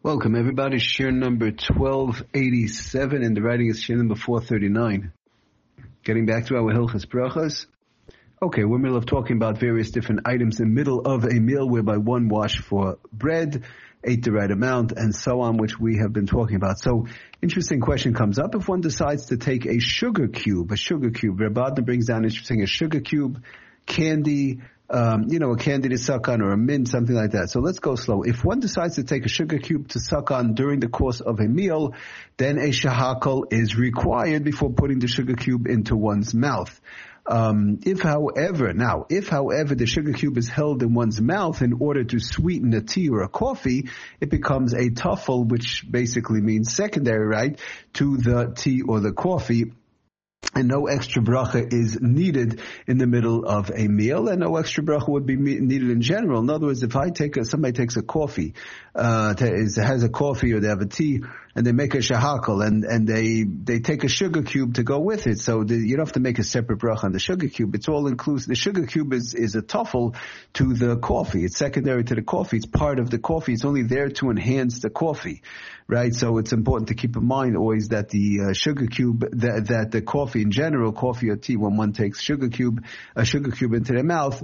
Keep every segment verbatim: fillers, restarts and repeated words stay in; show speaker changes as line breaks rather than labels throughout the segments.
Welcome, everybody. Shir number twelve eighty-seven, and the writing is Shir number four thirty-nine. Getting back to our Hilchas Brachas. Okay, we're in the middle of talking about various different items in the middle of a meal, whereby one wash for bread, ate the right amount, and so on, which we have been talking about. So, interesting question comes up. If one decides to take a sugar cube, a sugar cube, Rabbi brings down interesting, a sugar cube, candy, Um, you know, a candy to suck on or a mint, something like that. So let's go slow. If one decides to take a sugar cube to suck on during the course of a meal, then a shahakal is required before putting the sugar cube into one's mouth. Um, if however, now, if however the sugar cube is held in one's mouth in order to sweeten a tea or a coffee, it becomes a tuffle, which basically means secondary, right, to the tea or the coffee. And no extra bracha is needed in the middle of a meal, and no extra bracha would be needed in general. In other words, if I take a, somebody takes a coffee, uh, is, has a coffee or they have a tea, and they make a shahakal, and, and they, they take a sugar cube to go with it. So the, you don't have to make a separate bracha on the sugar cube. It's all inclusive. The sugar cube is, is a tuffle to the coffee. It's secondary to the coffee. It's part of the coffee. It's only there to enhance the coffee, right? So it's important to keep in mind always that the uh, sugar cube, that, that the coffee in general, coffee or tea, when one takes sugar cube, a sugar cube into their mouth,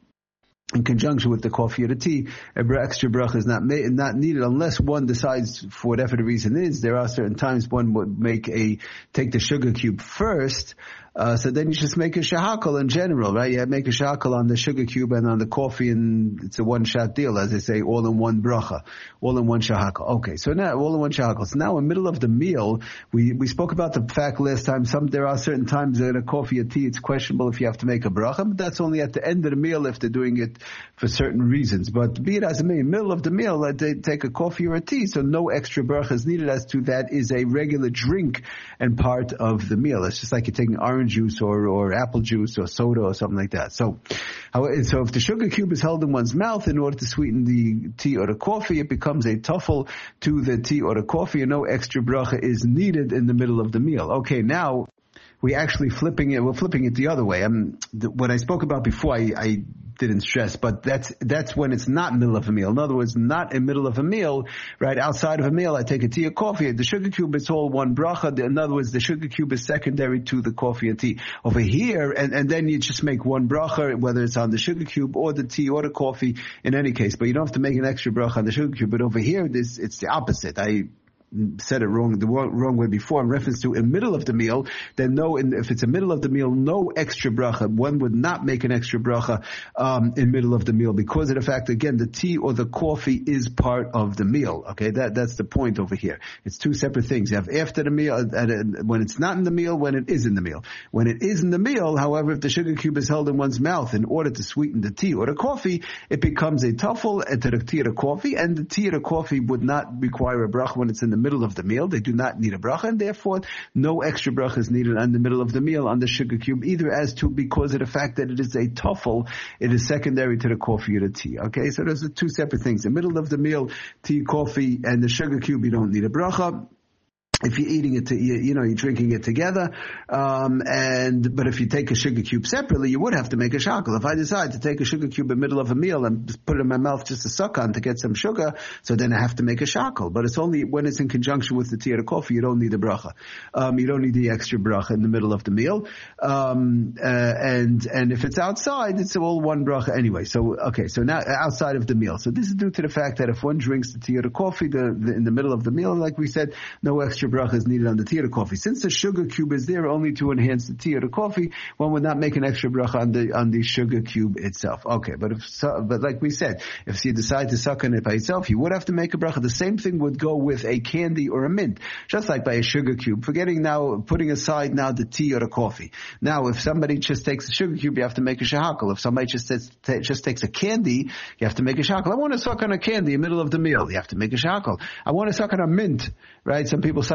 in conjunction with the coffee or the tea, an extra bracha is not ma- not needed unless one decides, for whatever the reason is. There are certain times one would make a take the sugar cube first. Uh, so then you just make a shahakal in general, right? You make a shahakal on the sugar cube and on the coffee, and it's a one-shot deal, as they say, all in one bracha, all in one shahakal. Okay, so now, all in one shahakal. So now in the middle of the meal, we, we spoke about the fact last time, some, there are certain times in a coffee or tea, it's questionable if you have to make a bracha, but that's only at the end of the meal if they're doing it for certain reasons. But be it as it may, in the middle of the meal, uh, they take a coffee or a tea, so no extra bracha is needed as to that is a regular drink and part of the meal. It's just like you're taking orange juice or, or apple juice or soda or something like that. So, how, so if the sugar cube is held in one's mouth in order to sweeten the tea or the coffee, it becomes a tuffle to the tea or the coffee, and no extra bracha is needed in the middle of the meal. Okay, now we actually flipping it. We're flipping it the other way. Um, the, what I spoke about before, I, I didn't stress, but that's that's when it's not middle of a meal. In other words, not in middle of a meal, right? Outside of a meal, I take a tea or coffee. The sugar cube is all one bracha. In other words, the sugar cube is secondary to the coffee and tea. Over here, and, and then you just make one bracha, whether it's on the sugar cube or the tea or the coffee, in any case. But you don't have to make an extra bracha on the sugar cube. But over here, this it's the opposite. I said it wrong, the wrong, wrong way before, in reference to in the middle of the meal, then no, in, if it's a middle of the meal, no extra bracha. One would not make an extra bracha um, in middle of the meal because of the fact, again, the tea or the coffee is part of the meal. Okay, that that's the point over here. It's two separate things. You have after the meal, and, and when it's not in the meal, when it is in the meal. When it is in the meal, however, if the sugar cube is held in one's mouth in order to sweeten the tea or the coffee, it becomes a tuffle to the tea or the coffee, and the tea or the coffee would not require a bracha when it's in the middle of the meal. They do not need a bracha, and therefore no extra bracha is needed in the middle of the meal on the sugar cube, either as to because of the fact that it is a tuffle, it is secondary to the coffee or the tea. Okay, so those are two separate things. In the middle of the meal, tea, coffee, and the sugar cube, you don't need a bracha. If you're eating it, to, you, you know, you're drinking it together, um, and, but if you take a sugar cube separately, you would have to make a shakal. If I decide to take a sugar cube in the middle of a meal and just put it in my mouth just to suck on to get some sugar, so then I have to make a shakal. But it's only when it's in conjunction with the tea or the coffee, you don't need a bracha. Um, you don't need the extra bracha in the middle of the meal. Um, uh, and, and if it's outside, it's all one bracha anyway. So, okay, so now outside of the meal. So this is due to the fact that if one drinks the tea or the coffee the, the, in the middle of the meal, like we said, no extra bracha is needed on the tea or the coffee. Since the sugar cube is there only to enhance the tea or the coffee, one would not make an extra bracha on the on the sugar cube itself. Okay, but if so, but like we said, if you decide to suck on it by itself, you would have to make a bracha. The same thing would go with a candy or a mint, just like by a sugar cube. Forgetting now, putting aside now the tea or the coffee. Now, if somebody just takes a sugar cube, you have to make a shahakal. If somebody just says, t- just takes a candy, you have to make a shahakal. I want to suck on a candy in the middle of the meal. You have to make a shahakal. I want to suck on a mint, right? Some people suck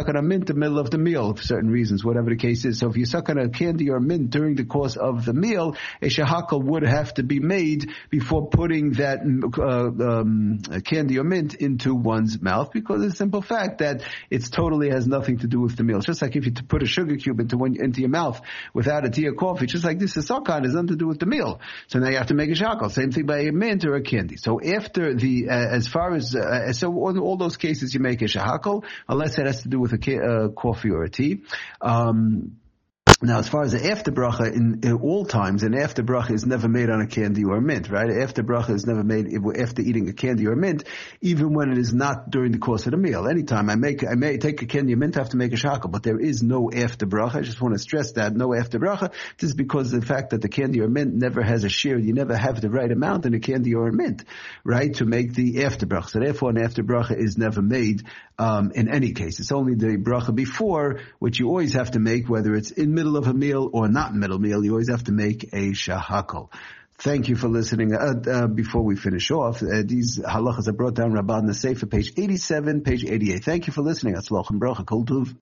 suck on a mint in the middle of the meal for certain reasons, whatever the case is. So if you suck on a candy or mint during the course of the meal, a shahakal would have to be made before putting that uh, um, candy or mint into one's mouth, because of the simple fact that it's totally has nothing to do with the meal. It's just like if you put a sugar cube into one, into your mouth without a tea or coffee, just like this is sakan, has nothing to do with the meal. So now you have to make a shahakal. Same thing by a mint or a candy. So after the, uh, as far as, uh, so in all those cases you make a shahakal, unless it has to do with a ca- uh, coffee or a tea. Um, Now, as far as the after bracha, in, in all times, an after bracha is never made on a candy or a mint, right? After bracha is never made after eating a candy or a mint, even when it is not during the course of the meal. Anytime I make, I may take a candy or mint, I have to make a shahakal, but there is no after bracha. I just want to stress that, no after bracha. This is because of the fact that the candy or mint never has a shear. You never have the right amount in a candy or a mint, right, to make the after bracha. So therefore, an after bracha is never made, um, in any case. It's only the bracha before, which you always have to make, whether it's in middle of a meal or not middle meal, you always have to make a shahakal. Thank you for listening. Uh, uh, before we finish off, uh, these halachas are brought down Rabban Sefer, page eighty-seven, page eighty-eight. Thank you for listening. Atzlach and bracha. Kol tuv.